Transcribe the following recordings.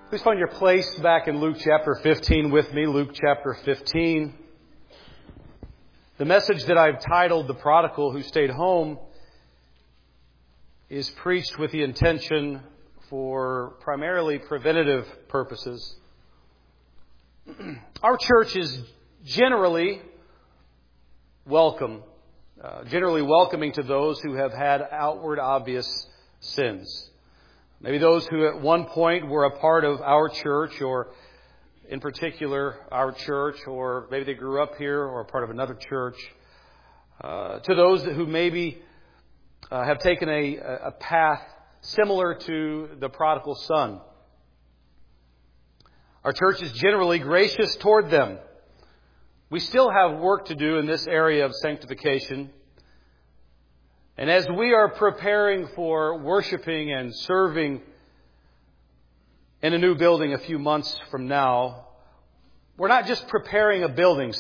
Please find your place back in Luke chapter 15 with me. Luke chapter 15. The message that I've titled The Prodigal Who Stayed Home is preached with the intention for primarily preventative purposes. Our church is generally welcoming to those who have had outward obvious sins. Maybe those who at one point were a part of our church, or in particular our church, or maybe they grew up here or a part of another church. To those who maybe have taken a path similar to the prodigal son. Our church is generally gracious toward them. We still have work to do in this area of sanctification. And as we are preparing for worshiping and serving in a new building a few months from now, we're not just preparing a building,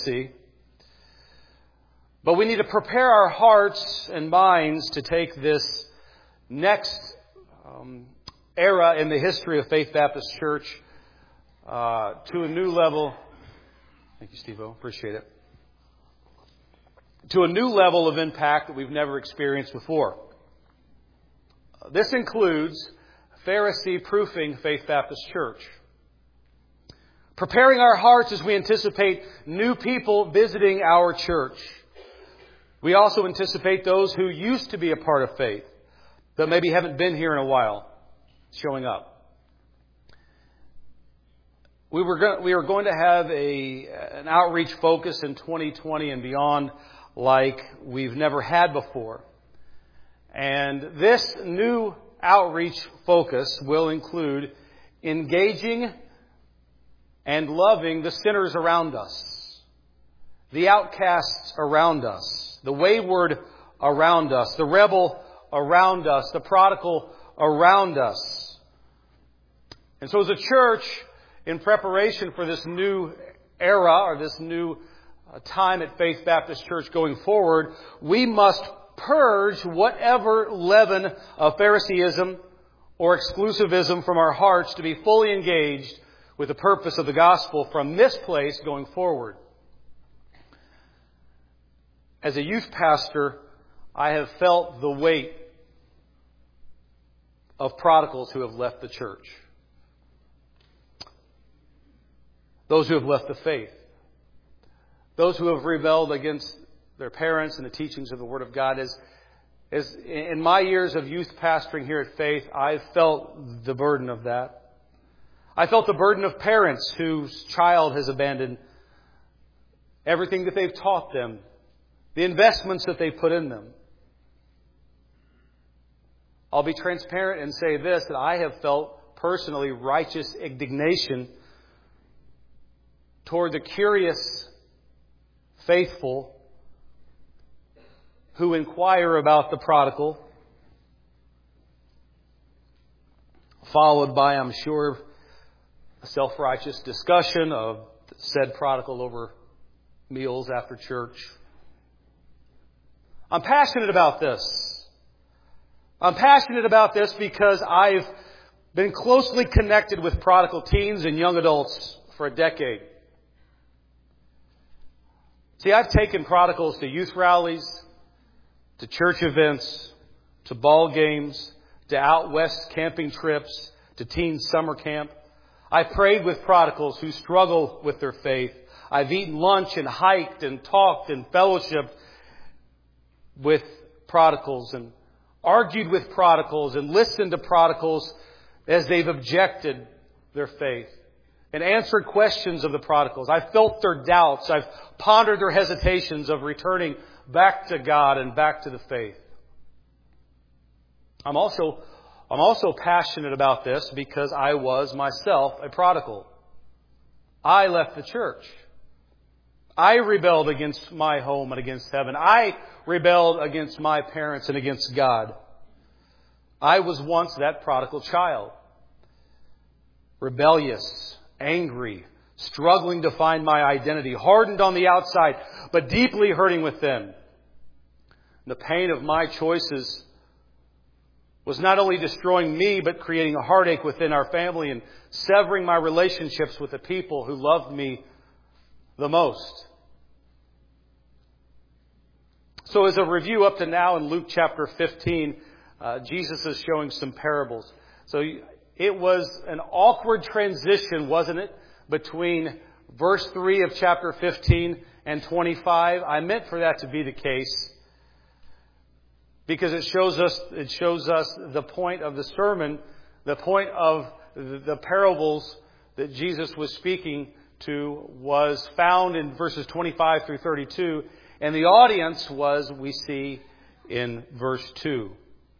but we need to prepare our hearts and minds to take this next era in the history of Faith Baptist Church to a new level. Thank you, Steve-O. Appreciate it. To a new level of impact that we've never experienced before. This includes Pharisee-proofing Faith Baptist Church. Preparing our hearts as we anticipate new people visiting our church. We also anticipate those who used to be a part of faith, but maybe haven't been here in a while, showing up. We are going to have an outreach focus in 2020 and beyond like we've never had before. And this new outreach focus will include engaging and loving the sinners around us, the outcasts around us, the wayward around us, the rebel around us, the prodigal around us. And so as a church, in preparation for this new era or this new time at Faith Baptist Church going forward, we must purge whatever leaven of Phariseeism or exclusivism from our hearts to be fully engaged with the purpose of the gospel from this place going forward. As a youth pastor, I have felt the weight of prodigals who have left the church. Those who have left the faith. Those who have rebelled against their parents and the teachings of the Word of God. As in my years of youth pastoring here at Faith, I've felt the burden of that. I felt the burden of parents whose child has abandoned everything that they've taught them, the investments that they put in them. I'll be transparent and say this, that I have felt personally righteous indignation toward the curious faithful who inquire about the prodigal, followed by, I'm sure, a self-righteous discussion of said prodigal over meals after church. I'm passionate about this. I'm passionate about this because I've been closely connected with prodigal teens and young adults for a decade. See, I've taken prodigals to youth rallies, to church events, to ball games, to out west camping trips, to teen summer camp. I've prayed with prodigals who struggle with their faith. I've eaten lunch and hiked and talked and fellowshiped with prodigals and argued with prodigals and listened to prodigals as they've objected their faith. And answered questions of the prodigals. I've felt their doubts. I've pondered their hesitations of returning back to God and back to the faith. I'm also passionate about this because I was myself a prodigal. I left the church. I rebelled against my home and against heaven. I rebelled against my parents and against God. I was once that prodigal child. Rebellious, angry, struggling to find my identity, hardened on the outside, but deeply hurting within. The pain of my choices was not only destroying me, but creating a heartache within our family and severing my relationships with the people who loved me the most. So as a review up to now in Luke chapter 15, Jesus is showing some parables. So it was an awkward transition, wasn't it, between verse 3 of chapter 15 and 25. I meant for that to be the case because it shows us the point of the sermon, the point of the parables that Jesus was speaking to was found in verses 25 through 32, and the audience was, we see, in verse 2.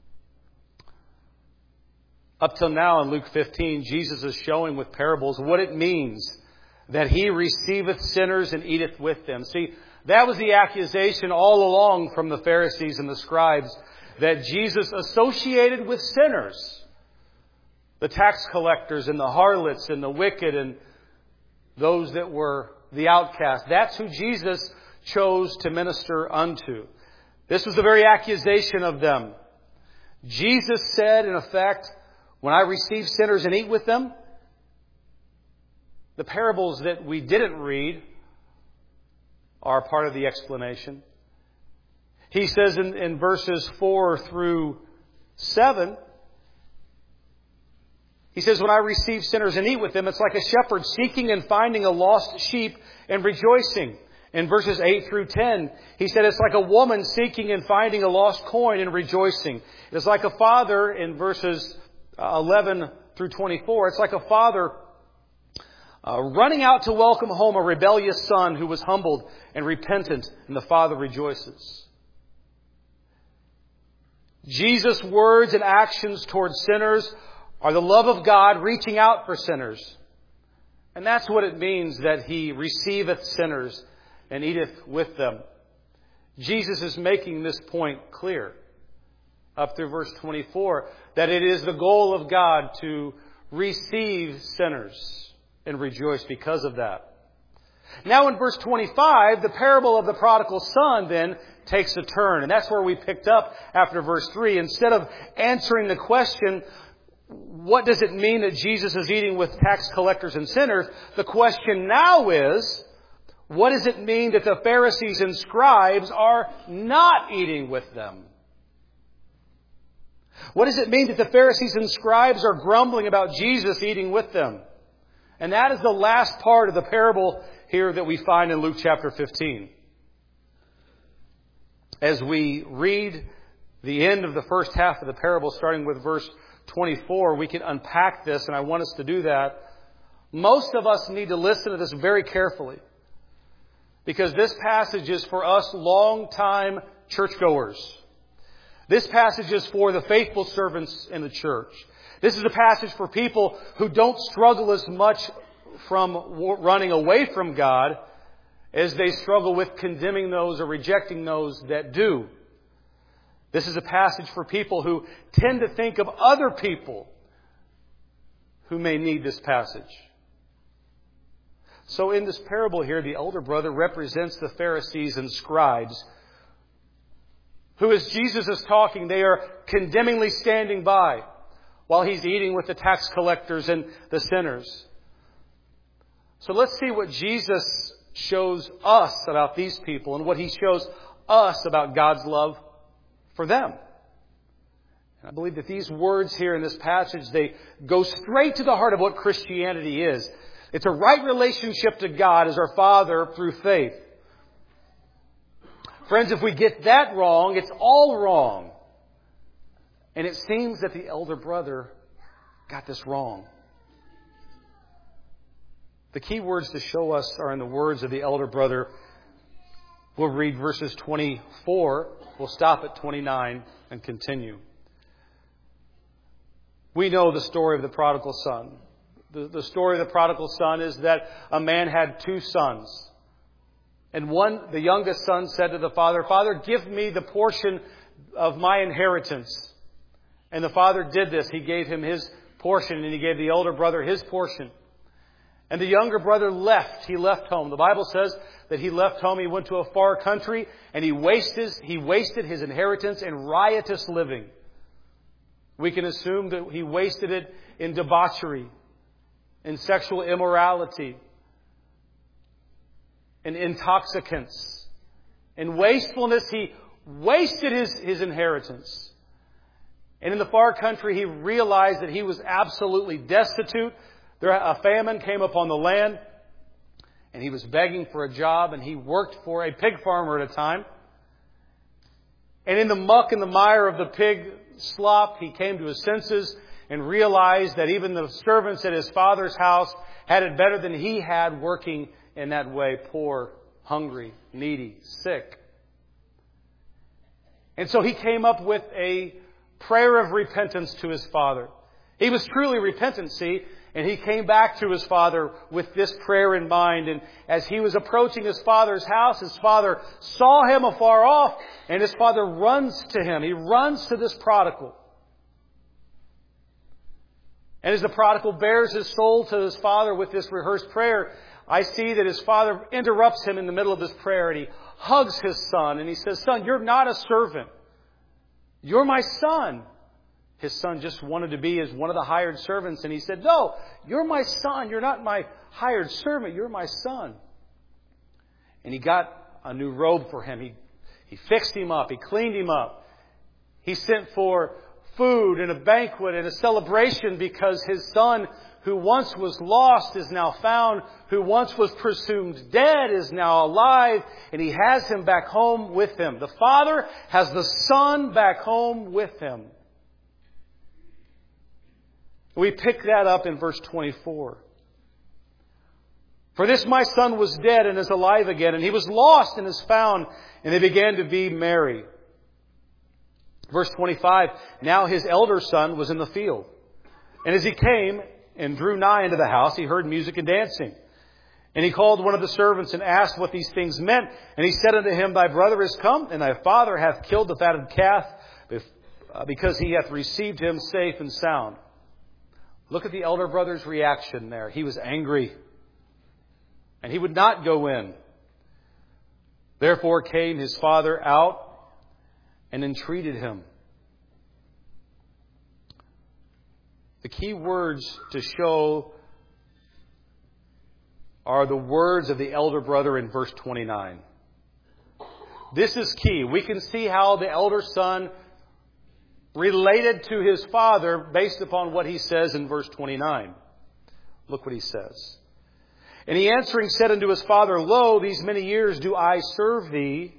Up till now in Luke 15, Jesus is showing with parables what it means that He receiveth sinners and eateth with them. See, that was the accusation all along from the Pharisees and the scribes, that Jesus associated with sinners, the tax collectors and the harlots and the wicked and those that were the outcast. That's who Jesus chose to minister unto. This was the very accusation of them. Jesus said, in effect, when I receive sinners and eat with them, the parables that we didn't read are part of the explanation. He says in verses 4 through 7, He says, when I receive sinners and eat with them, it's like a shepherd seeking and finding a lost sheep and rejoicing. In verses 8 through 10, He said it's like a woman seeking and finding a lost coin and rejoicing. It's like a father, in verses 11 through 24, it's like a father running out to welcome home a rebellious son who was humbled and repentant, and the father rejoices. Jesus' words and actions towards sinners are the love of God reaching out for sinners. And that's what it means that He receiveth sinners and eateth with them. Jesus is making this point clear up through verse 24, that it is the goal of God to receive sinners and rejoice because of that. Now in verse 25, the parable of the prodigal son then takes a turn. And that's where we picked up after verse 3. Instead of answering the question, what does it mean that Jesus is eating with tax collectors and sinners? The question now is, what does it mean that the Pharisees and scribes are not eating with them? What does it mean that the Pharisees and scribes are grumbling about Jesus eating with them? And that is the last part of the parable here that we find in Luke chapter 15. As we read the end of the first half of the parable, starting with verse 24, we can unpack this, and I want us to do that. Most of us need to listen to this very carefully, because this passage is for us long-time churchgoers. This passage is for the faithful servants in the church. This is a passage for people who don't struggle as much from running away from God as they struggle with condemning those or rejecting those that do. This is a passage for people who tend to think of other people who may need this passage. So in this parable here, the elder brother represents the Pharisees and scribes who, as Jesus is talking, they are condemningly standing by while He's eating with the tax collectors and the sinners. So let's see what Jesus shows us about these people and what He shows us about God's love for them. And I believe that these words here in this passage, they go straight to the heart of what Christianity is. It's a right relationship to God as our Father through faith. Friends, if we get that wrong, it's all wrong. And it seems that the elder brother got this wrong. The key words to show us are in the words of the elder brother. We'll read verses 24. We'll stop at 29 and continue. We know the story of the prodigal son. The story of the prodigal son is that a man had two sons. And the youngest son said to the father, "Father, give me the portion of my inheritance." And the father did this. He gave him his portion, and he gave the elder brother his portion. And the younger brother left. He left home. The Bible says that he left home. He went to a far country, and he wasted his inheritance in riotous living. We can assume that he wasted it in debauchery, in sexual immorality, in intoxicants. In wastefulness, he wasted his inheritance. And in the far country, he realized that he was absolutely destitute. A famine came upon the land, and he was begging for a job, and he worked for a pig farmer at a time. And in the muck and the mire of the pig slop, he came to his senses and realized that even the servants at his father's house had it better than he had, working in that way, poor, hungry, needy, sick. And so he came up with a prayer of repentance to his father. He was truly repentant, see, and he came back to his father with this prayer in mind. And as he was approaching his father's house, his father saw him afar off, and his father runs to him. He runs to this prodigal. And as the prodigal bears his soul to his father with this rehearsed prayer, I see that his father interrupts him in the middle of this prayer, and he hugs his son, and he says, "Son, you're not a servant. You're my son." His son just wanted to be as one of the hired servants, and he said, "No, you're my son. You're not my hired servant. You're my son." And he got a new robe for him. He fixed him up. He cleaned him up. He sent for food and a banquet and a celebration, because his son, who once was lost, is now found. Who once was presumed dead is now alive. And he has him back home with him. The father has the son back home with him. We pick that up in verse 24. "For this my son was dead and is alive again, and he was lost and is found, and they began to be merry." Verse 25, "Now his elder son was in the field. And as he came and drew nigh into the house, he heard music and dancing. And he called one of the servants and asked what these things meant. And he said unto him, Thy brother is come, and thy father hath killed the fatted calf, because he hath received him safe and sound." Look at the elder brother's reaction there. He was angry, and he would not go in. "Therefore came his father out and entreated him." The key words to show are the words of the elder brother in verse 29. This is key. We can see how the elder son related to his father based upon what he says in verse 29. Look what he says. "And he answering said unto his father, Lo, these many years do I serve thee,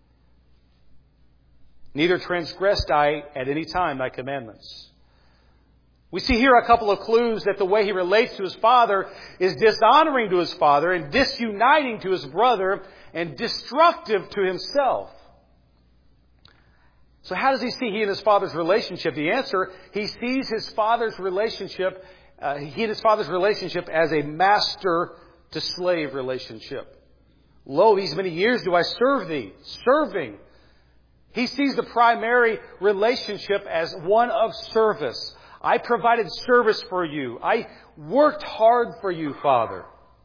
neither transgressed I at any time thy commandments." We see here a couple of clues that the way he relates to his father is dishonoring to his father and disuniting to his brother and destructive to himself. So how does he see he and his father's relationship? The answer, he sees his father's relationship, he and his father's relationship as a master to slave relationship. "Lo, these many years do I serve thee." Serving. He sees the primary relationship as one of service. I provided service for you. I worked hard for you, Father.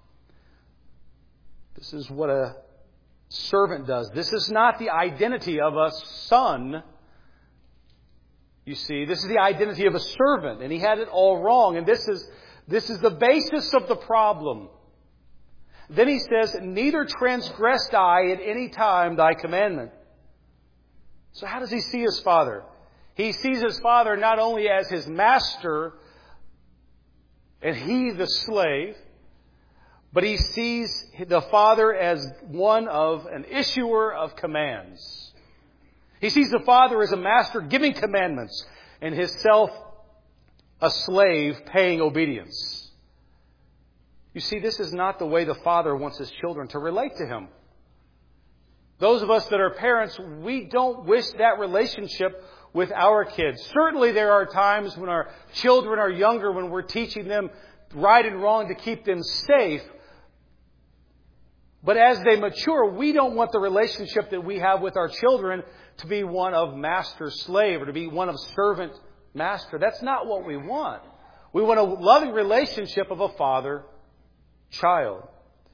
This is what a servant does. This is not the identity of a son. You see, this is the identity of a servant, and he had it all wrong. And this is the basis of the problem. Then he says, "Neither transgressed I at any time thy commandment." So how does he see his father? He sees his father not only as his master and he the slave, but he sees the father as one of an issuer of commands. He sees the father as a master giving commandments and himself a slave paying obedience. You see, this is not the way the father wants his children to relate to him. Those of us that are parents, we don't wish that relationship with our kids. Certainly there are times when our children are younger, when we're teaching them right and wrong to keep them safe. But as they mature, we don't want the relationship that we have with our children to be one of master-slave or to be one of servant-master. That's not what we want. We want a loving relationship of a father-child.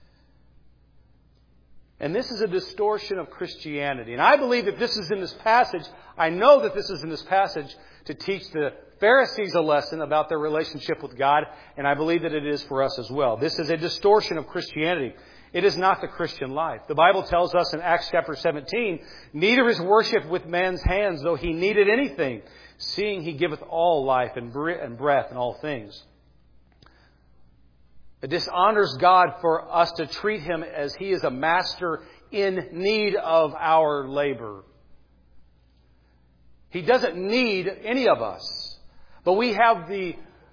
And this is a distortion of Christianity. And I believe that this is in this passage. I know that this is in this passage to teach the Pharisees a lesson about their relationship with God, and I believe that it is for us as well. This is a distortion of Christianity. It is not the Christian life. The Bible tells us in Acts chapter 17, neither is worship with man's hands, though he needed anything, seeing he giveth all life and breath and all things. It dishonors God for us to treat Him as He is a master in need of our labor. He doesn't need any of us. But we have the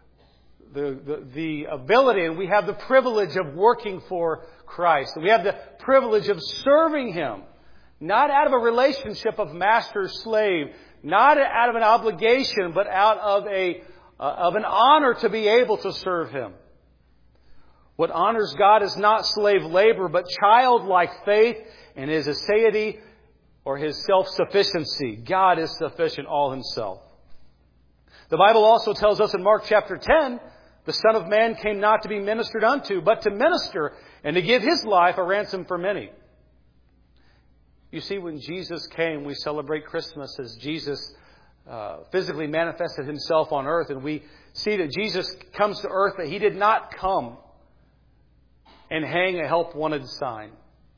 ability and we have the privilege of working for Christ. We have the privilege of serving Him. Not out of a relationship of master-slave. Not out of an obligation, but out of an honor to be able to serve Him. What honors God is not slave labor, but childlike faith in His aseity or His self-sufficiency. God is sufficient all Himself. The Bible also tells us in Mark chapter 10, the Son of Man came not to be ministered unto, but to minister and to give His life a ransom for many. You see, when Jesus came, we celebrate Christmas as Jesus physically manifested Himself on earth. And we see that Jesus comes to earth, that He did not come and hang a help wanted sign,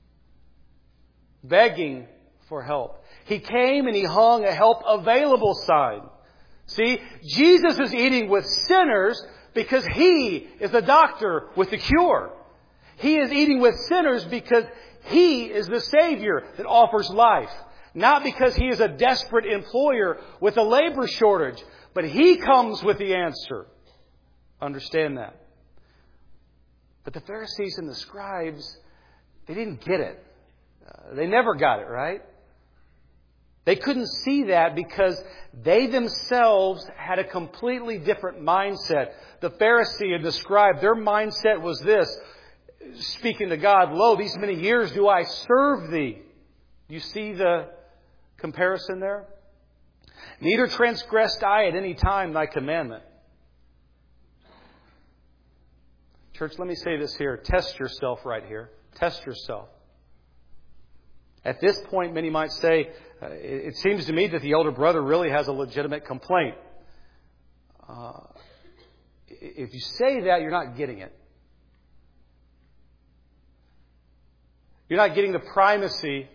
begging for help. He came and He hung a help available sign. See, Jesus is eating with sinners because He is the doctor with the cure. He is eating with sinners because He is the Savior that offers life. Not because He is a desperate employer with a labor shortage, but He comes with the answer. Understand that. But the Pharisees and the scribes, they didn't get it. They never got it, right? They couldn't see that because they themselves had a completely different mindset. The Pharisee and the scribe, their mindset was this, speaking to God, lo, these many years do I serve Thee. You see the comparison there? Neither transgressed I at any time Thy commandment. Church, let me say this here. Test yourself right here. Test yourself. At this point, many might say, it seems to me that the elder brother really has a legitimate complaint. If you say that, you're not getting it. You're not getting the primacy,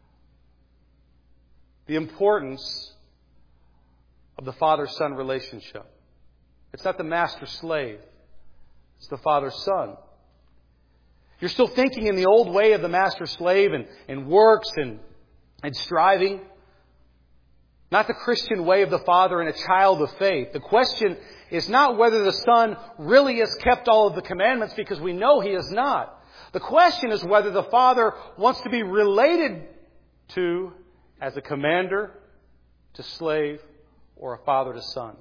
the importance of the father-son relationship. It's not the master-slave. It's the father-son. You're still thinking in the old way of the master-slave and works and striving. Not the Christian way of the father and a child of faith. The question is not whether the son really has kept all of the commandments, because we know he has not. The question is whether the father wants to be related to as a commander to slave or a father to son.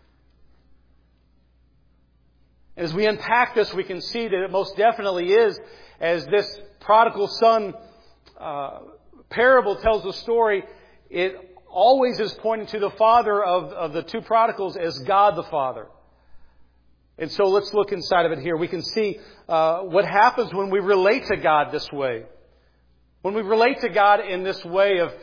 As we unpack this, we can see that it most definitely is, as this prodigal son parable tells the story, it always is pointing to the father of the two prodigals as God the Father. And so let's look inside of it here. We can see what happens when we relate to God this way. When we relate to God in this way of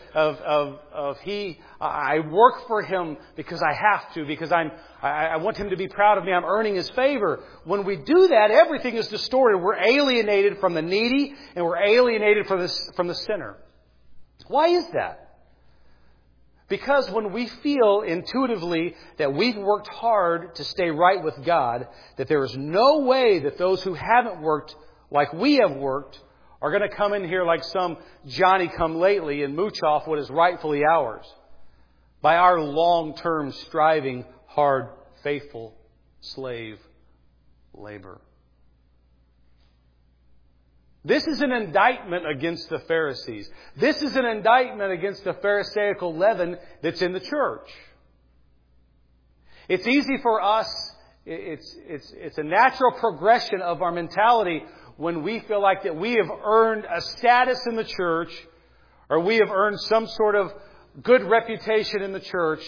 I work for Him because I have to, because I want Him to be proud of me, I'm earning His favor. When we do that, everything is distorted. We're alienated from the needy and we're alienated from the sinner. Why is that? Because when we feel intuitively that we've worked hard to stay right with God, that there is no way that those who haven't worked like we have worked are going to come in here like some Johnny-come-lately and mooch off what is rightfully ours by our long-term striving, hard, faithful slave labor. This is an indictment against the Pharisees. This is an indictment against the Pharisaical leaven that's in the church. It's easy for us, it's a natural progression of our mentality when we feel like that we have earned a status in the church, or we have earned some sort of good reputation in the church,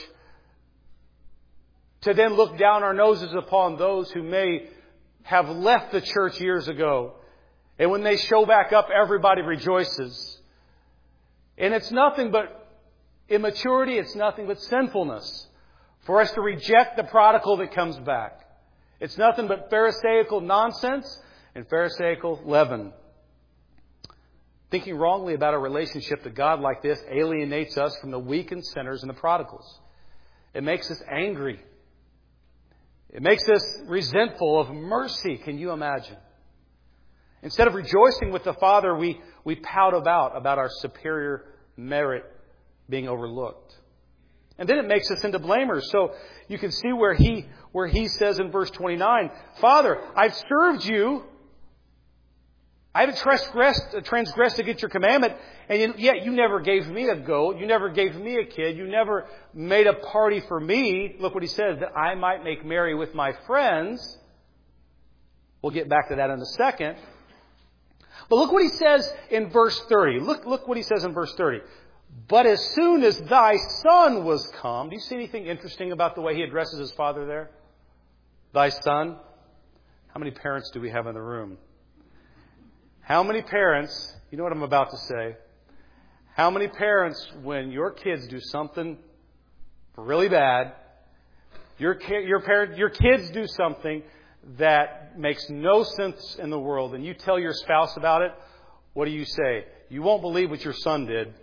to then look down our noses upon those who may have left the church years ago. And when they show back up, everybody rejoices. And it's nothing but immaturity. It's nothing but sinfulness for us to reject the prodigal that comes back. It's nothing but Pharisaical nonsense and Pharisaical leaven. Thinking wrongly about a relationship to God like this alienates us from the weakened sinners and the prodigals. It makes us angry. It makes us resentful of mercy. Can you imagine? Instead of rejoicing with the Father, we pout about our superior merit being overlooked. And then it makes us into blamers. So you can see where he says in verse 29, Father, I've served you. I haven't transgressed against your commandment, and yet you never gave me a goat. You never gave me a kid. You never made a party for me. Look what he says, that I might make merry with my friends. We'll get back to that in a second. But look what he says in verse 30. Look what he says in verse 30. But as soon as thy son was come. Do you see anything interesting about the way he addresses his father there? Thy son. How many parents do we have in the room? How many parents, you know what I'm about to say, how many parents, when your kids do something really bad, your kids do something that makes no sense in the world, and you tell your spouse about it, what do you say? You won't believe what your son did.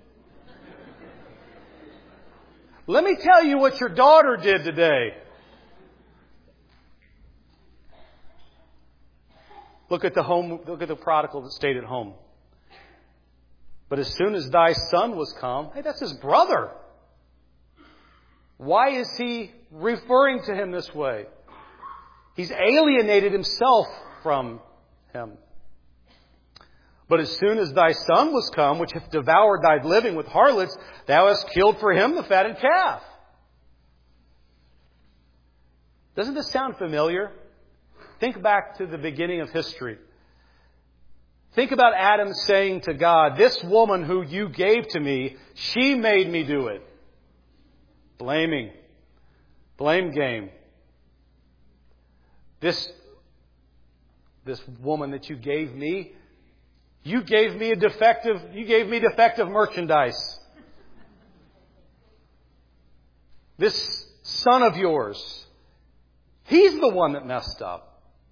Let me tell you what your daughter did today. Look at the prodigal that stayed at home. But as soon as thy son was come, hey, that's his brother. Why is he referring to him this way? He's alienated himself from him. But as soon as thy son was come, which hath devoured thy living with harlots, thou hast killed for him the fatted calf. Doesn't this sound familiar? Think back to the beginning of history. Think about Adam saying to God, this woman who you gave to me, she made me do it. Blaming. Blame game. This woman that you gave me defective merchandise. This son of yours, he's the one that messed up.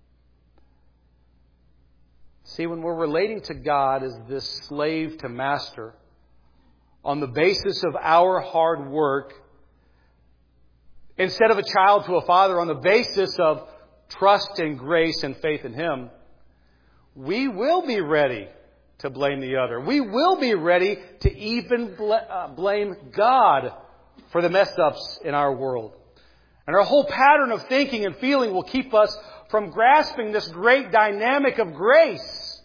See, when we're relating to God as this slave to master, on the basis of our hard work, instead of a child to a father, on the basis of trust and grace and faith in Him, we will be ready to blame the other. We will be ready to even blame God for the mess ups in our world. And our whole pattern of thinking and feeling will keep us from grasping this great dynamic of grace.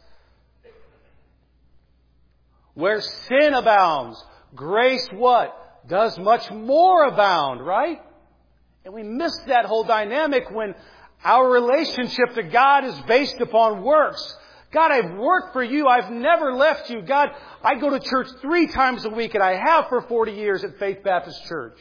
Where sin abounds, grace what? Does much more abound, right? And we miss that whole dynamic when our relationship to God is based upon works. God, I've worked for you. I've never left you. God, I go to church 3 times a week, and I have for 40 years at Faith Baptist Church.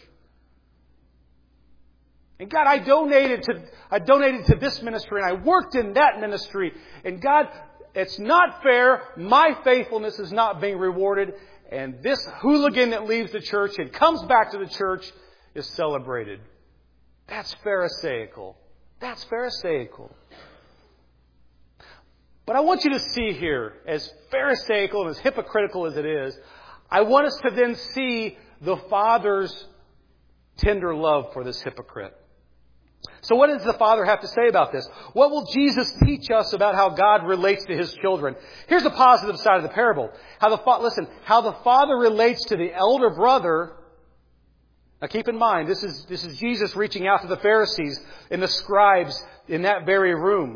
And God, I donated to this ministry, and I worked in that ministry. And God, it's not fair. My faithfulness is not being rewarded. And this hooligan that leaves the church and comes back to the church is celebrated. That's Pharisaical. That's Pharisaical. But I want you to see here, as Pharisaical and as hypocritical as it is, I want us to then see the Father's tender love for this hypocrite. So what does the Father have to say about this? What will Jesus teach us about how God relates to His children? Here's the positive side of the parable. How the Father relates to the elder brother. Now keep in mind, this is Jesus reaching out to the Pharisees and the scribes in that very room.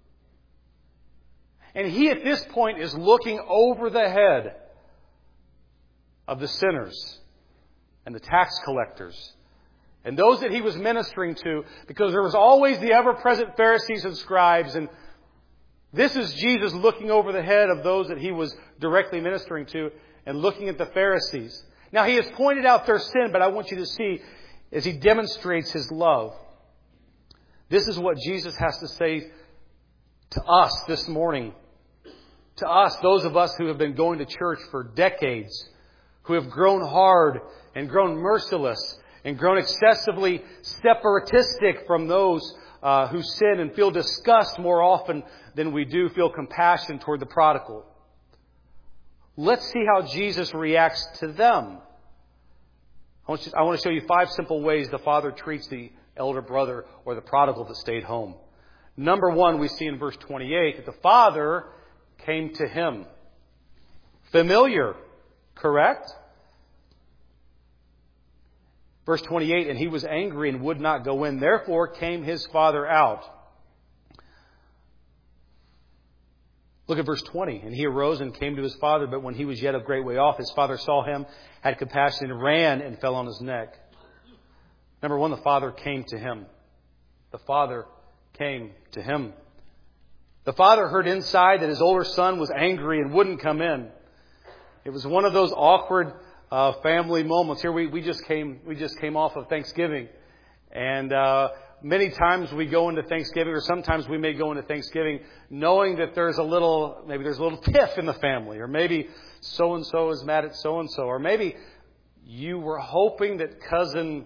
And He at this point is looking over the head of the sinners and the tax collectors and those that He was ministering to, because there was always the ever-present Pharisees and scribes. And this is Jesus looking over the head of those that He was directly ministering to and looking at the Pharisees. Now, He has pointed out their sin, but I want you to see as He demonstrates His love. This is what Jesus has to say to us this morning. To us, those of us who have been going to church for decades, who have grown hard and grown merciless and grown excessively separatistic from those who sin and feel disgust more often than we do feel compassion toward the prodigal. Let's see how Jesus reacts to them. I want to show you 5 simple ways the Father treats the elder brother or the prodigal that stayed home. Number 1, we see in verse 28 that the Father came to him. Familiar, correct? Verse 28, and he was angry and would not go in. Therefore came his father out. Look at verse 20. And he arose and came to his father, but when he was yet a great way off, his father saw him, had compassion, and ran and fell on his neck. Number 1, the Father came to him. The Father came to him. The father heard inside that his older son was angry and wouldn't come in. It was one of those awkward family moments. Here we just came off of Thanksgiving, and many times we go into Thanksgiving, or sometimes we may go into Thanksgiving knowing that there's a little tiff in the family, or maybe so and so is mad at so and so, or maybe you were hoping that cousin,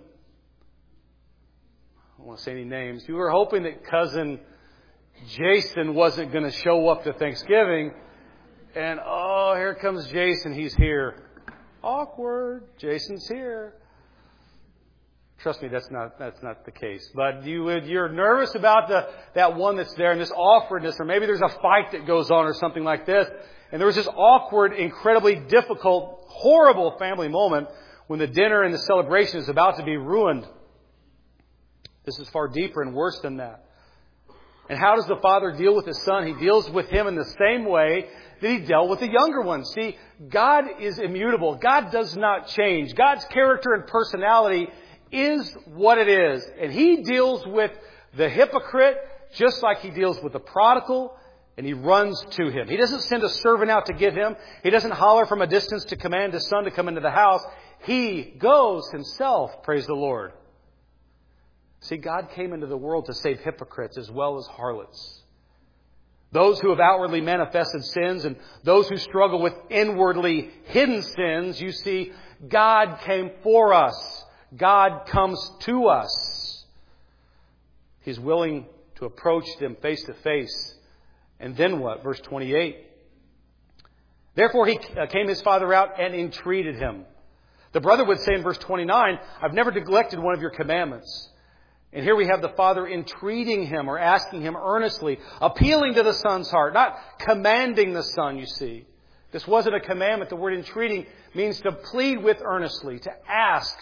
I don't want to say any names, you were hoping that cousin Jason wasn't going to show up to Thanksgiving, and here comes Jason, he's here. Awkward. Jason's here. Trust me, that's not the case. But you're nervous about that one that's there and this awkwardness, or maybe there's a fight that goes on or something like this. And there was this awkward, incredibly difficult, horrible family moment when the dinner and the celebration is about to be ruined. This is far deeper and worse than that. And how does the Father deal with His Son? He deals with him in the same way that He dealt with the younger one. See, God is immutable. God does not change. God's character and personality is what it is. And He deals with the hypocrite just like He deals with the prodigal, and He runs to him. He doesn't send a servant out to get him. He doesn't holler from a distance to command His Son to come into the house. He goes Himself, praise the Lord. See, God came into the world to save hypocrites as well as harlots. Those who have outwardly manifested sins and those who struggle with inwardly hidden sins, you see, God came for us. God comes to us. He's willing to approach them face to face. And then what? Verse 28. Therefore he came his father out and entreated him. The brother would say in verse 29, I've never neglected one of your commandments. And here we have the Father entreating him or asking him earnestly, appealing to the Son's heart, not commanding the Son, you see. This wasn't a commandment. The word entreating means to plead with earnestly, to ask,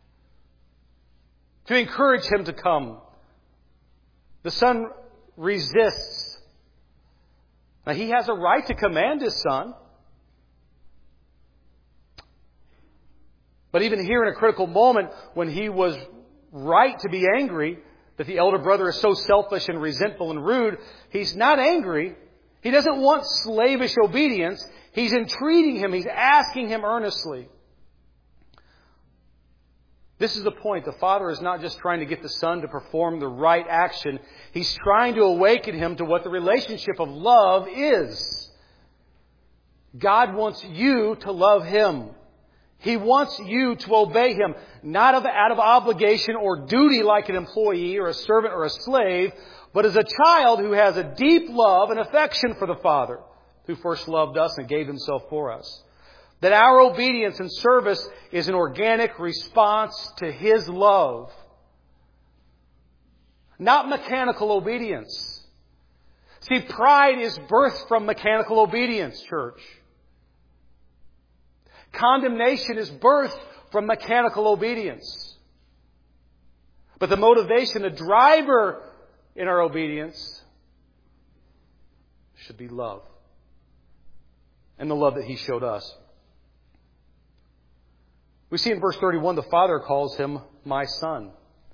to encourage him to come. The Son resists. Now, he has a right to command his Son. But even here in a critical moment, when he was right to be angry that the elder brother is so selfish and resentful and rude, he's not angry. He doesn't want slavish obedience. He's entreating him. He's asking him earnestly. This is the point. The Father is not just trying to get the Son to perform the right action. He's trying to awaken him to what the relationship of love is. God wants you to love Him. He wants you to obey Him, not out of obligation or duty like an employee or a servant or a slave, but as a child who has a deep love and affection for the Father, who first loved us and gave Himself for us. That our obedience and service is an organic response to His love. Not mechanical obedience. See, pride is birthed from mechanical obedience, church. Condemnation is birthed from mechanical obedience. But the motivation, the driver in our obedience should be love. And the love that He showed us. We see in verse 31, the Father calls him my Son.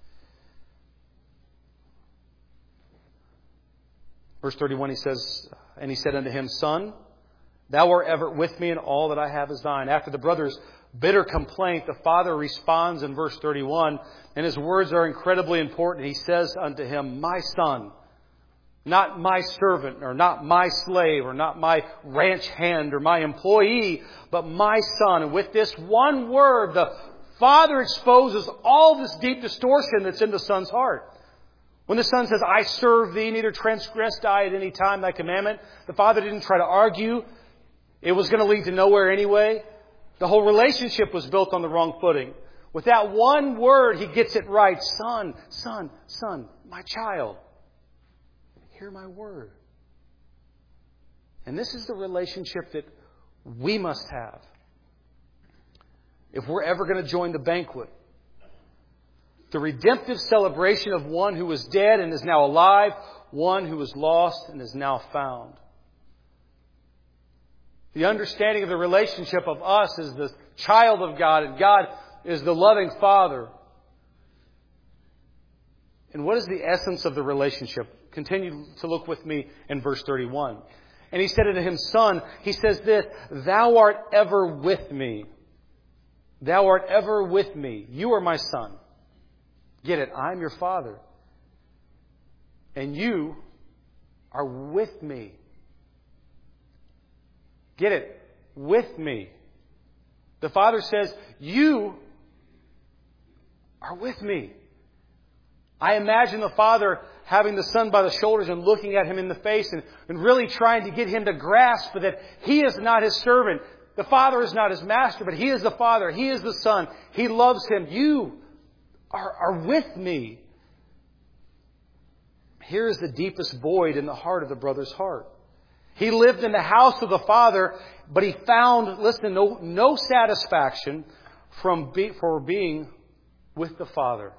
Verse 31, he says, and he said unto him, Son, Thou art ever with me, and all that I have is thine. After the brother's bitter complaint, the Father responds in verse 31, and his words are incredibly important. He says unto him, my son, not my servant, or not my slave, or not my ranch hand, or my employee, but my son. And with this one word, the Father exposes all this deep distortion that's in the Son's heart. When the Son says, I serve thee, neither transgress I at any time thy commandment, the Father didn't try to argue. It was going to lead to nowhere anyway. The whole relationship was built on the wrong footing. With that one word, He gets it right. Son, son, son, my child, hear my word. And this is the relationship that we must have if we're ever going to join the banquet. The redemptive celebration of one who was dead and is now alive, one who was lost and is now found. The understanding of the relationship of us as the child of God and God is the loving Father. And what is the essence of the relationship? Continue to look with me in verse 31. And He said unto him, Son, He says this, Thou art ever with me. Thou art ever with me. You are my son. Get it? I'm your Father. And you are with me. Get it? With me. The Father says, you are with me. I imagine the Father having the Son by the shoulders and looking at Him in the face and really trying to get Him to grasp that He is not His servant. The Father is not His master, but He is the Father. He is the Son. He loves Him. You are with me. Here is the deepest void in the heart of the brother's heart. He lived in the house of the Father, but he found, listen, no satisfaction for being with the Father.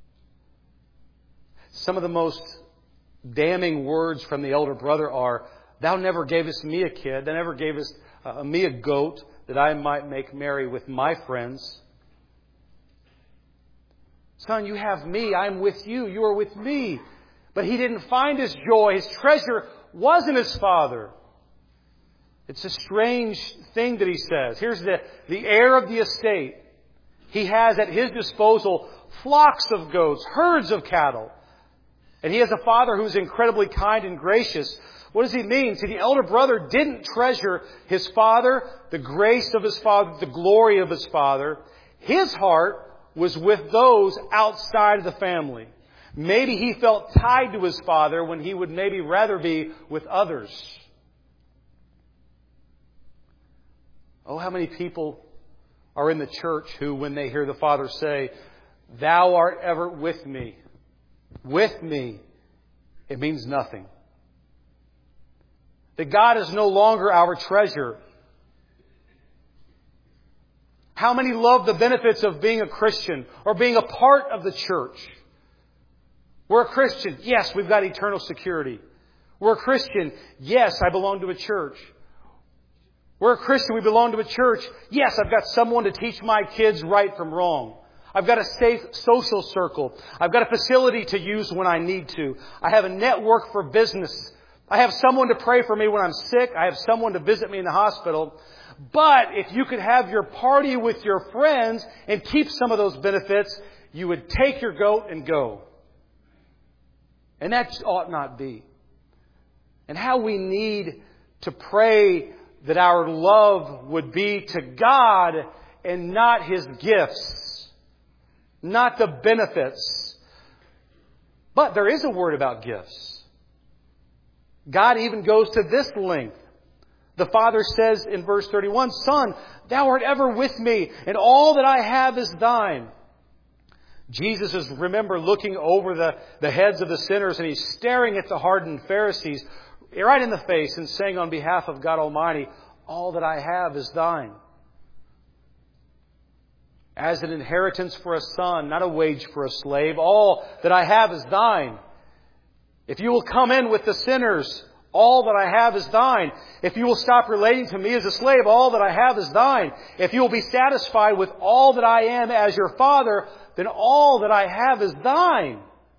Some of the most damning words from the elder brother are, Thou never gavest me a kid. Thou never gavest me a goat that I might make merry with my friends. Son, you have me. I'm with you. You are with me. But he didn't find his joy. His treasure wasn't his Father. It's a strange thing that he says. Here's the heir of the estate. He has at his disposal flocks of goats, herds of cattle. And he has a Father who's incredibly kind and gracious. What does he mean? See, the elder brother didn't treasure his father, the grace of his father, the glory of his father. His heart was with those outside of the family. Maybe he felt tied to his father when he would maybe rather be with others. Oh, how many people are in the church who, when they hear the Father say, Thou art ever with me, it means nothing. That God is no longer our treasure. How many love the benefits of being a Christian or being a part of the church? We're a Christian. Yes, we've got eternal security. We're a Christian. Yes, I belong to a church. We're a Christian. We belong to a church. Yes, I've got someone to teach my kids right from wrong. I've got a safe social circle. I've got a facility to use when I need to. I have a network for business. I have someone to pray for me when I'm sick. I have someone to visit me in the hospital. But if you could have your party with your friends and keep some of those benefits, you would take your goat and go. And that ought not be. And how we need to pray that our love would be to God and not His gifts, not the benefits. But there is a word about gifts. God even goes to this length. The Father says in verse 31, Son, Thou art ever with me, and all that I have is Thine. Jesus is, remember, looking over the heads of the sinners, and He's staring at the hardened Pharisees right in the face and saying on behalf of God Almighty, all that I have is Thine. As an inheritance for a son, not a wage for a slave, all that I have is Thine. If you will come in with the sinners, all that I have is Thine. If you will stop relating to me as a slave, all that I have is Thine. If you will be satisfied with all that I am as your Father, then all that I have is Thine.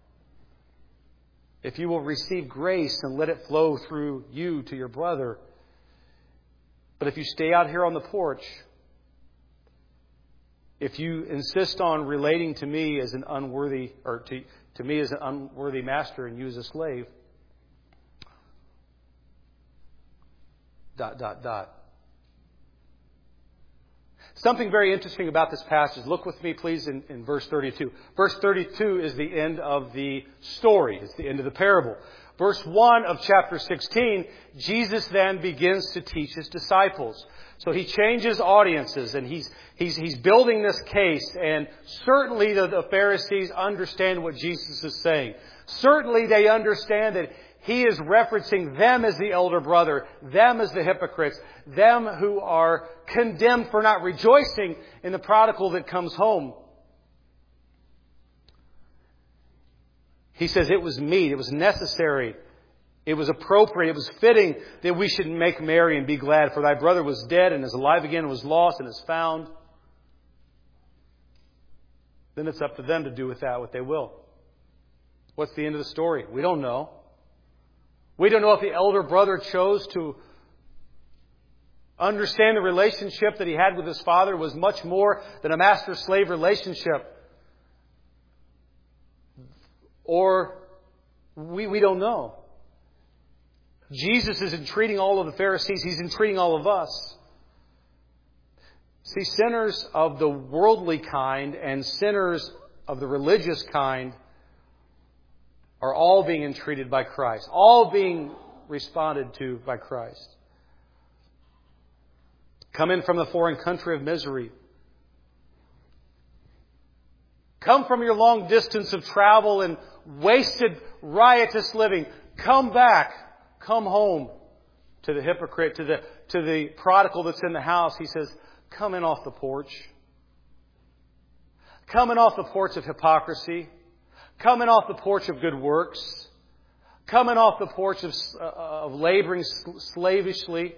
If you will receive grace and let it flow through you to your brother. But if you stay out here on the porch, if you insist on relating to me as an unworthy, or to me as an unworthy master and you as a slave, ... something very interesting about this passage. Look with me, please, in verse 32. Verse 32 is the end of the story. It's the end of the parable. Verse 1 of chapter 16, Jesus then begins to teach His disciples. So He changes audiences, and He's building this case. And certainly the Pharisees understand what Jesus is saying. Certainly they understand that He is referencing them as the elder brother, them as the hypocrites, them who are condemned for not rejoicing in the prodigal that comes home. He says it was meet, it was necessary, it was appropriate, it was fitting that we should make merry and be glad. For thy brother was dead and is alive again, was lost and is found. Then it's up to them to do with that what they will. What's the end of the story? We don't know. We don't know if the elder brother chose to understand the relationship that he had with his father was much more than a master-slave relationship. Or we don't know. Jesus is entreating all of the Pharisees. He's entreating all of us. See, sinners of the worldly kind and sinners of the religious kind are all being entreated by Christ. All being responded to by Christ. Come in from the foreign country of misery. Come from your long distance of travel and wasted, riotous living. Come back. Come home to the hypocrite, to the prodigal that's in the house. He says, come in off the porch. Come in off the porch of hypocrisy. Come in off the porch of good works. Come in off the porch of laboring slavishly.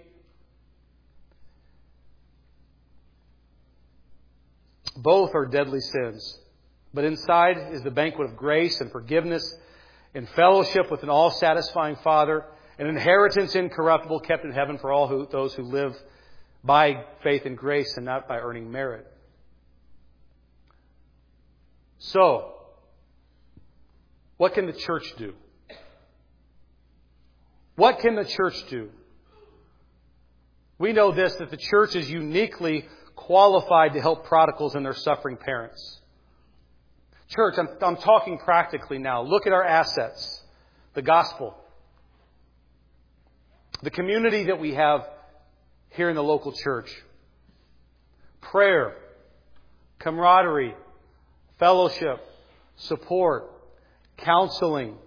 Both are deadly sins. But inside is the banquet of grace and forgiveness and fellowship with an all-satisfying Father, an inheritance incorruptible kept in heaven for all those who live by faith and grace and not by earning merit. So, what can the church do? What can the church do? We know this, that the church is uniquely qualified to help prodigals and their suffering parents. Church, I'm talking practically now. Look at our assets. The gospel. The community that we have here in the local church. Prayer. Camaraderie. Fellowship. Support. Counseling.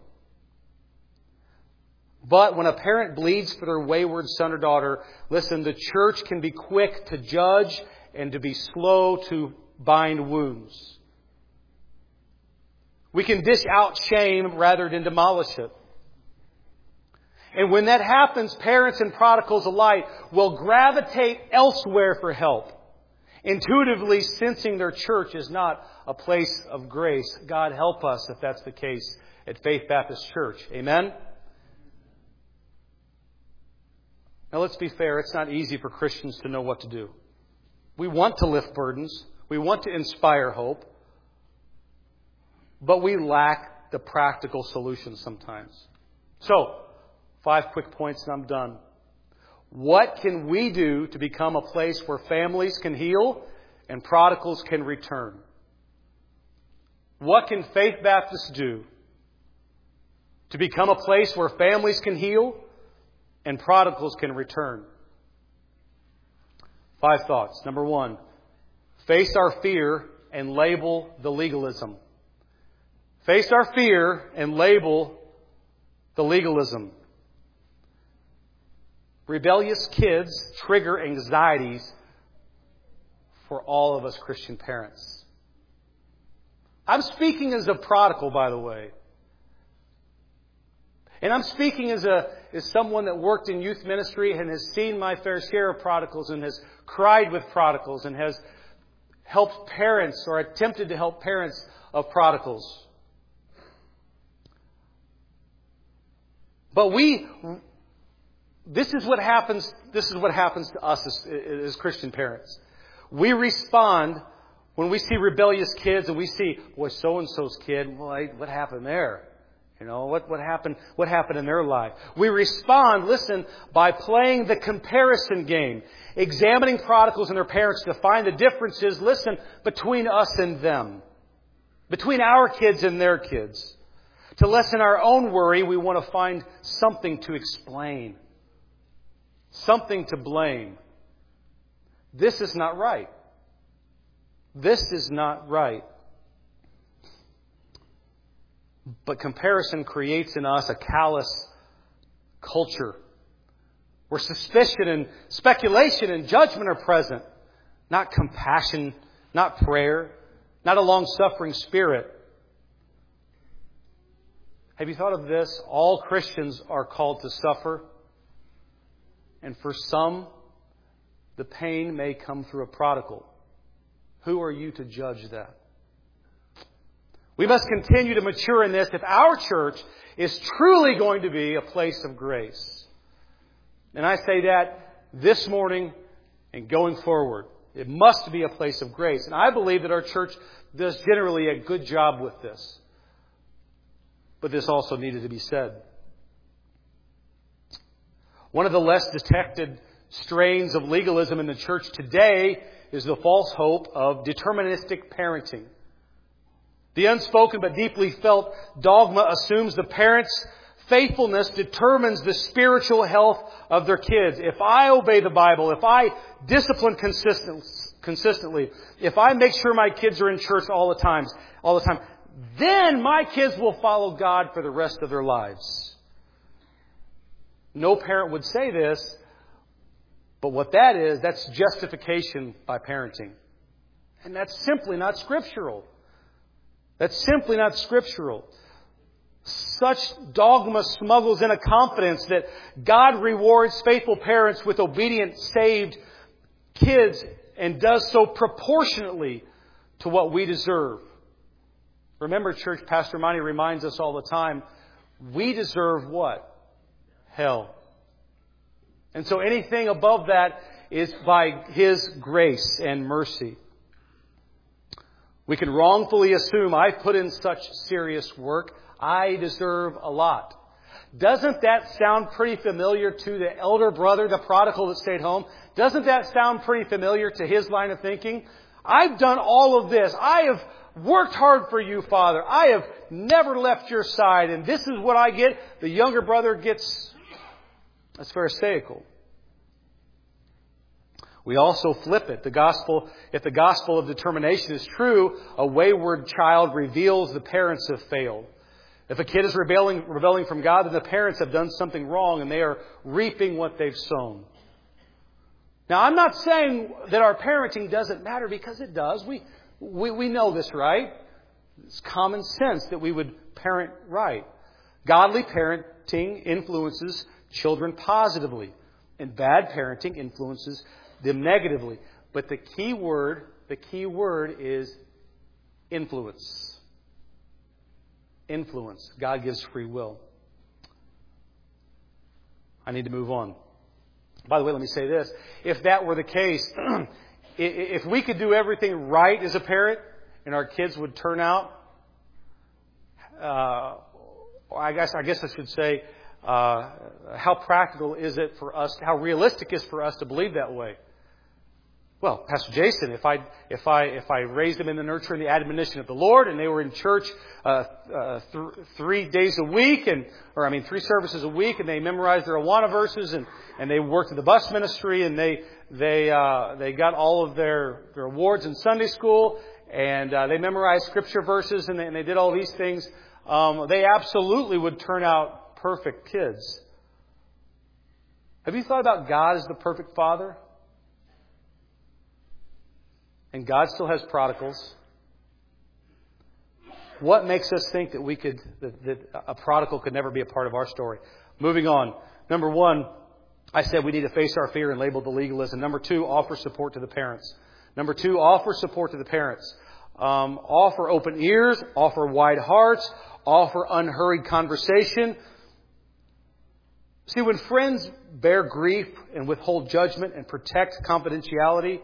But when a parent bleeds for their wayward son or daughter, listen, the church can be quick to judge and to be slow to bind wounds. We can dish out shame rather than demolish it. And when that happens, parents and prodigals alike will gravitate elsewhere for help, intuitively sensing their church is not a place of grace. God help us if that's the case at Faith Baptist Church. Amen? Now let's be fair, it's not easy for Christians to know what to do. We want to lift burdens. We want to inspire hope. But we lack the practical solutions sometimes. So, 5 quick points and I'm done. What can we do to become a place where families can heal and prodigals can return? What can Faith Baptist do to become a place where families can heal and prodigals can return? 5 thoughts. Number 1, face our fear and label the legalism. Face our fear and label the legalism. Rebellious kids trigger anxieties for all of us Christian parents. I'm speaking as a prodigal, by the way. And I'm speaking as someone that worked in youth ministry and has seen my fair share of prodigals and has cried with prodigals and has helped parents or attempted to help parents of prodigals. But this is what happens to us as Christian parents. We respond when we see rebellious kids and we see, boy, so-and-so's kid, boy, what happened there? What happened in their life? We respond, listen, by playing the comparison game, examining prodigals and their parents to find the differences, listen, between us and them, between our kids and their kids. To lessen our own worry, we want to find something to explain, something to blame. This is not right. This is not right. But comparison creates in us a callous culture where suspicion and speculation and judgment are present. Not compassion, not prayer, not a long-suffering spirit. Have you thought of this? All Christians are called to suffer. And for some, the pain may come through a prodigal. Who are you to judge that? We must continue to mature in this if our church is truly going to be a place of grace. And I say that this morning and going forward. It must be a place of grace. And I believe that our church does generally a good job with this. But this also needed to be said. One of the less detected strains of legalism in the church today is the false hope of deterministic parenting. The unspoken but deeply felt dogma assumes the parents' faithfulness determines the spiritual health of their kids. If I obey the Bible, if I discipline consistently, if I make sure my kids are in church all the time, then my kids will follow God for the rest of their lives. No parent would say this, but what that is, that's justification by parenting. And that's simply not scriptural. That's simply not scriptural. Such dogma smuggles in a confidence that God rewards faithful parents with obedient, saved kids and does so proportionately to what we deserve. Remember, church, Pastor Monty reminds us all the time, we deserve what? Hell. And so anything above that is by His grace and mercy. We can wrongfully assume I've put in such serious work, I deserve a lot. Doesn't that sound pretty familiar to the elder brother, the prodigal that stayed home? Doesn't that sound pretty familiar to his line of thinking? I've done all of this. I have worked hard for you, Father. I have never left your side, and this is what I get. The younger brother gets... That's pharisaical. We also flip it. If the gospel of determination is true, a wayward child reveals the parents have failed. If a kid is rebelling from God, then the parents have done something wrong and they are reaping what they've sown. Now, I'm not saying that our parenting doesn't matter, because it does. We know this, right? It's common sense that we would parent right. Godly parenting influences children positively, and bad parenting influences them negatively. But the key word is influence. Influence. God gives free will. I need to move on. By the way, let me say this. If that were the case, if we could do everything right as a parent and our kids would turn out, I guess I should say, how practical is it for us, how realistic is it for us to believe that way? Well, Pastor Jason, if I raised them in the nurture and the admonition of the Lord, and they were in church 3 days a week, 3 services a week, and they memorized their Awana verses, and they worked in the bus ministry, and they got all of their awards in Sunday school, and they memorized scripture verses, and they did all these things, they absolutely would turn out perfect kids. Have you thought about God as the perfect Father? And God still has prodigals. What makes us think that a prodigal could never be a part of our story? Moving on. Number one, I said we need to face our fear and label the legalism. Number two, offer support to the parents. Offer open ears, offer wide hearts, offer unhurried conversation. See, when friends bear grief and withhold judgment and protect confidentiality,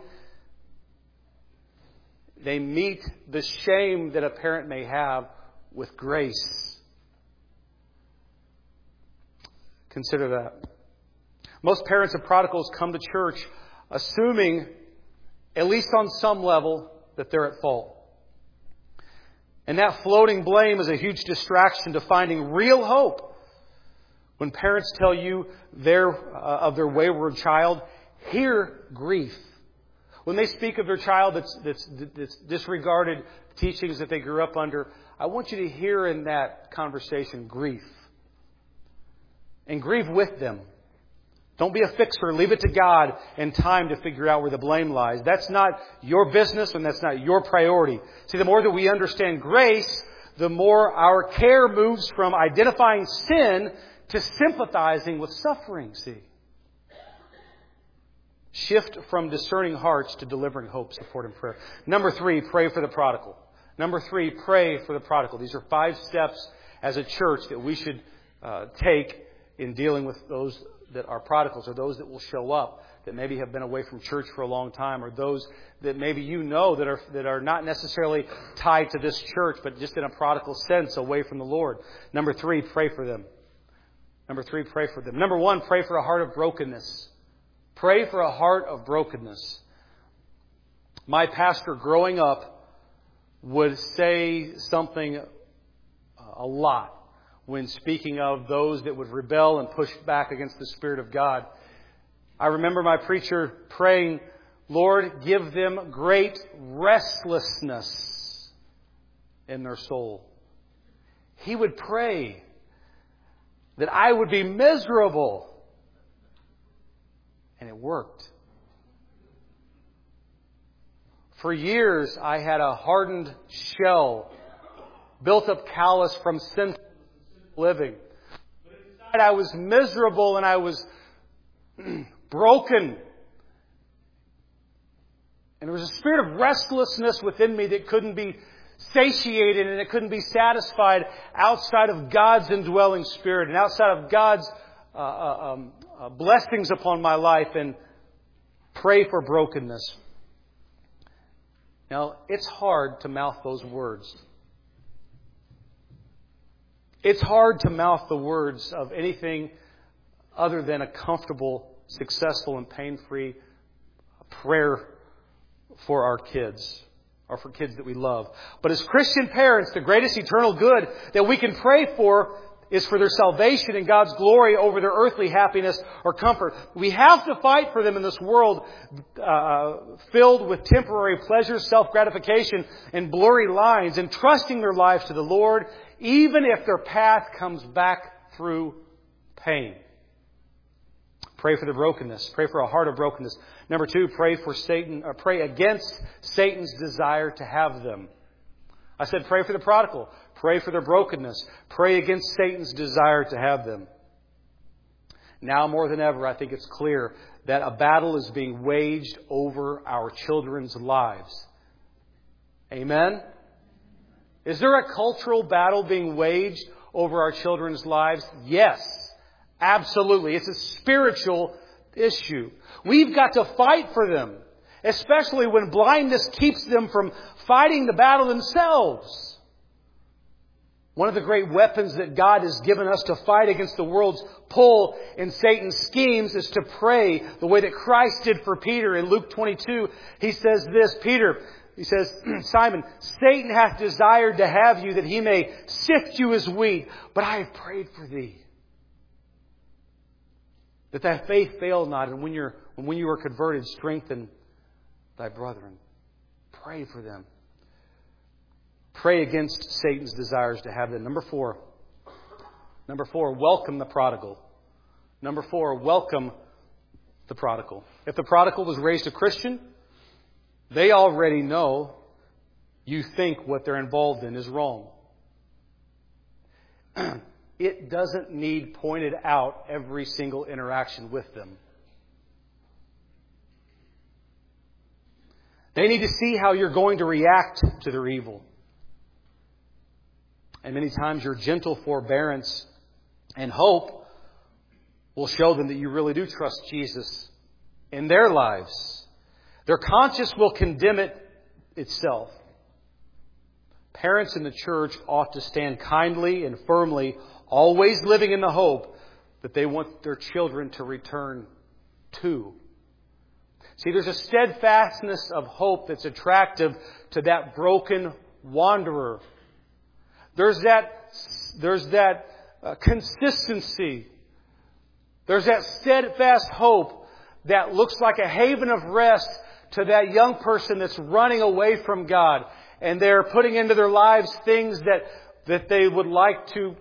they meet the shame that a parent may have with grace. Consider that. Most parents of prodigals come to church assuming, at least on some level, that they're at fault. And that floating blame is a huge distraction to finding real hope. When parents tell you of their wayward child, hear grief. When they speak of their child that's disregarded teachings that they grew up under, I want you to hear in that conversation grief. And grieve with them. Don't be a fixer. Leave it to God and time to figure out where the blame lies. That's not your business and that's not your priority. See, the more that we understand grace, the more our care moves from identifying sin to sympathizing with suffering, see. Shift from discerning hearts to delivering hope, support, and prayer. Number 3, pray for the prodigal. Number 3, pray for the prodigal. These are 5 steps as a church that we should take in dealing with those that are prodigals, or those that will show up, that maybe have been away from church for a long time, or those that maybe you know that are not necessarily tied to this church, but just in a prodigal sense away from the Lord. Number 3, pray for them. Number 3, pray for them. Number 1, pray for a heart of brokenness. Pray for a heart of brokenness. My pastor growing up would say something a lot when speaking of those that would rebel and push back against the Spirit of God. I remember my preacher praying, Lord, give them great restlessness in their soul. He would pray that I would be miserable. And it worked. For years, I had a hardened shell, built up callous from sin living. But inside I was miserable and I was broken. And there was a spirit of restlessness within me that couldn't be satiated and it couldn't be satisfied outside of God's indwelling Spirit and outside of God's blessings upon my life. And pray for brokenness. Now, it's hard to mouth those words. It's hard to mouth the words of anything other than a comfortable, successful, and pain-free prayer for our kids, or for kids that we love. But as Christian parents, the greatest eternal good that we can pray for is for their salvation and God's glory over their earthly happiness or comfort. We have to fight for them in this world filled with temporary pleasure, self-gratification, and blurry lines, and trusting their lives to the Lord, even if their path comes back through pain. Pray for the brokenness. Pray for a heart of brokenness. Number 2, pray against Satan's desire to have them. I said pray for the prodigal. Pray for their brokenness. Pray against Satan's desire to have them. Now more than ever, I think it's clear that a battle is being waged over our children's lives. Amen? Is there a cultural battle being waged over our children's lives? Yes, absolutely. It's a spiritual issue. We've got to fight for them, especially when blindness keeps them from fighting the battle themselves. One of the great weapons that God has given us to fight against the world's pull and Satan's schemes is to pray the way that Christ did for Peter. In Luke 22, he says this, he says, Simon, Satan hath desired to have you that he may sift you as wheat, but I have prayed for thee, that thy faith fail not, and when you are converted, strengthen thy brethren. Pray for them. Pray against Satan's desires to have them. Number 4, welcome the prodigal. Number 4, welcome the prodigal. If the prodigal was raised a Christian, they already know you think what they're involved in is wrong. It doesn't need pointed out every single interaction with them. They need to see how you're going to react to their evil. And many times your gentle forbearance and hope will show them that you really do trust Jesus in their lives. Their conscience will condemn it itself. Parents in the church ought to stand kindly and firmly, always living in the hope that they want their children to return to. See, there's a steadfastness of hope that's attractive to that broken wanderer. There's that consistency. There's that steadfast hope that looks like a haven of rest to that young person that's running away from God. And they're putting into their lives things that they would like to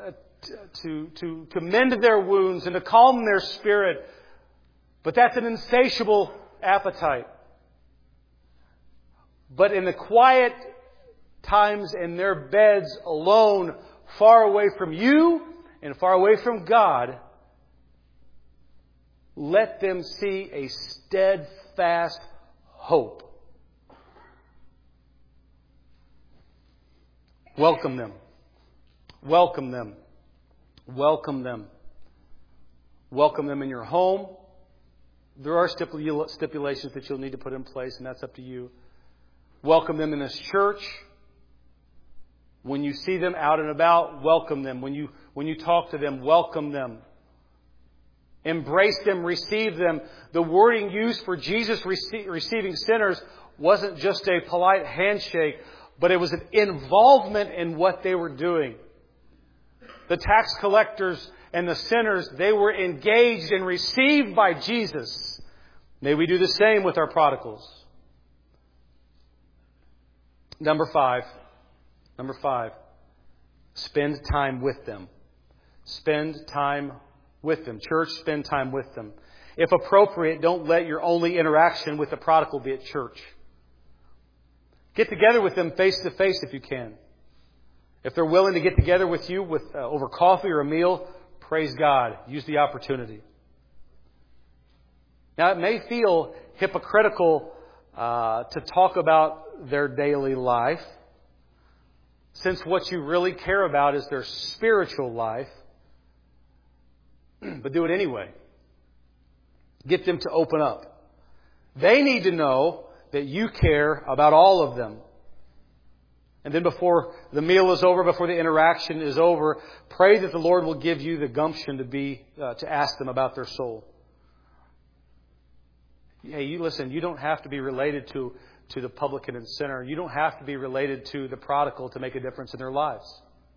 mend their wounds and to calm their spirit. But that's an insatiable appetite. But in the quiet times in their beds alone, far away from you and far away from God, let them see a steadfast hope. Welcome them. Welcome them. Welcome them. Welcome them in your home. There are stipulations that you'll need to put in place, and that's up to you. Welcome them in this church. When you see them out and about, welcome them. When you talk to them, welcome them. Embrace them, receive them. The wording used for Jesus receiving sinners wasn't just a polite handshake, but it was an involvement in what they were doing. The tax collectors and the sinners, they were engaged and received by Jesus. May we do the same with our prodigals. Number five. Spend time with them. Spend time with them. Church, spend time with them. If appropriate, don't let your only interaction with the prodigal be at church. Get together with them face to face if you can. If they're willing to get together with you over coffee or a meal, praise God. Use the opportunity. Now, it may feel hypocritical to talk about their daily life, since what you really care about is their spiritual life. But do it anyway. Get them to open up. They need to know that you care about all of them. And then before the meal is over, before the interaction is over, pray that the Lord will give you the gumption to ask them about their soul. Hey, you listen, you don't have to be related to the publican and sinner. You don't have to be related to the prodigal to make a difference in their lives.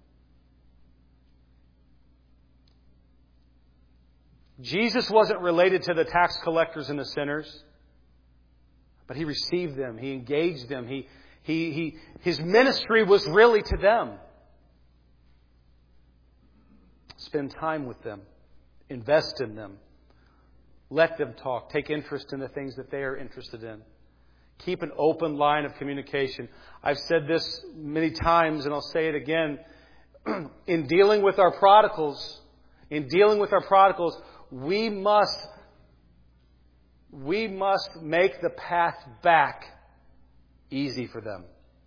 Jesus wasn't related to the tax collectors and the sinners, but He received them. He engaged them. His ministry was really to them. Spend time with them. Invest in them. Let them talk. Take interest in the things that they are interested in. Keep an open line of communication. I've said this many times, and I'll say it again. In dealing with our prodigals, we must make the path back easy for them.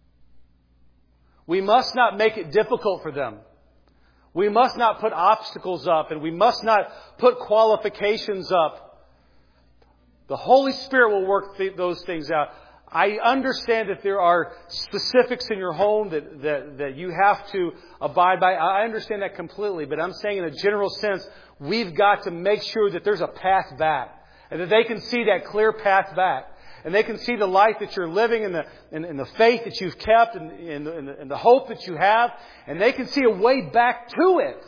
We must not make it difficult for them. We must not put obstacles up, and we must not put qualifications up. The Holy Spirit will work those things out. I understand that there are specifics in your home that you have to abide by. I understand that completely. But I'm saying in a general sense, we've got to make sure that there's a path back. And that they can see that clear path back. And they can see the life that you're living and the faith that you've kept and the hope that you have. And they can see a way back to it.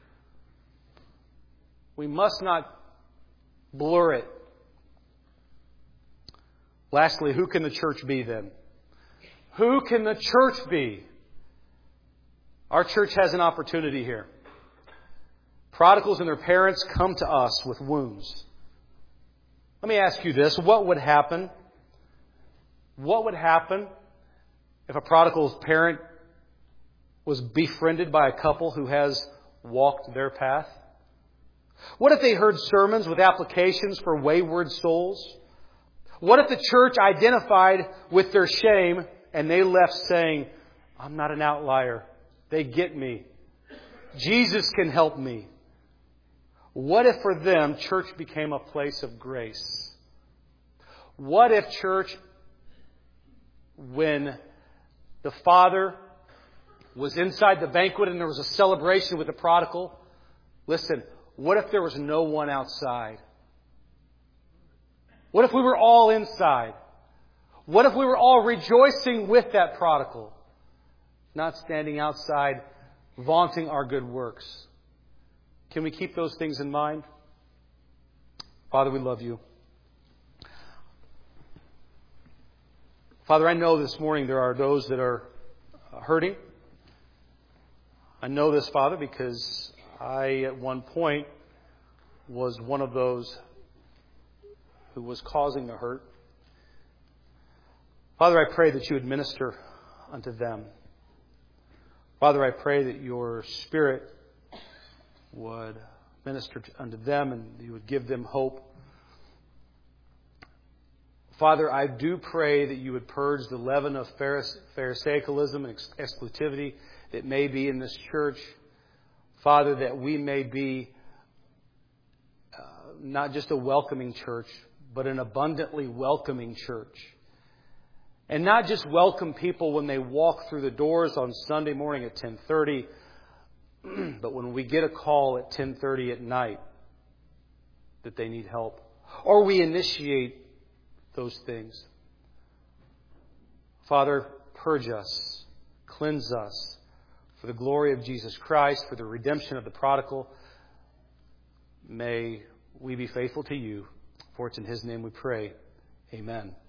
We must not blur it. Lastly, who can the church be then? Who can the church be? Our church has an opportunity here. Prodigals and their parents come to us with wounds. Let me ask you this. What would happen? What would happen if a prodigal's parent was befriended by a couple who has walked their path? What if they heard sermons with applications for wayward souls? What if the church identified with their shame and they left saying, I'm not an outlier. They get me. Jesus can help me. What if for them church became a place of grace? What if church, when the father was inside the banquet and there was a celebration with the prodigal, listen, what if there was no one outside? What if we were all inside? What if we were all rejoicing with that prodigal? Not standing outside, vaunting our good works. Can we keep those things in mind? Father, we love you. Father, I know this morning there are those that are hurting. I know this, Father, because I, at one point, was one of those who was causing the hurt. Father, I pray that you would minister unto them. Father, I pray that your Spirit would minister unto them and you would give them hope. Father, I do pray that you would purge the leaven of Pharisaicalism and exclusivity that may be in this church. Father, that we may be not just a welcoming church, but an abundantly welcoming church. And not just welcome people when they walk through the doors on Sunday morning at 10:30, but when we get a call at 10:30 at night that they need help. Or we initiate those things. Father, purge us, cleanse us for the glory of Jesus Christ, for the redemption of the prodigal. May we be faithful to you. For it's in His name we pray. Amen.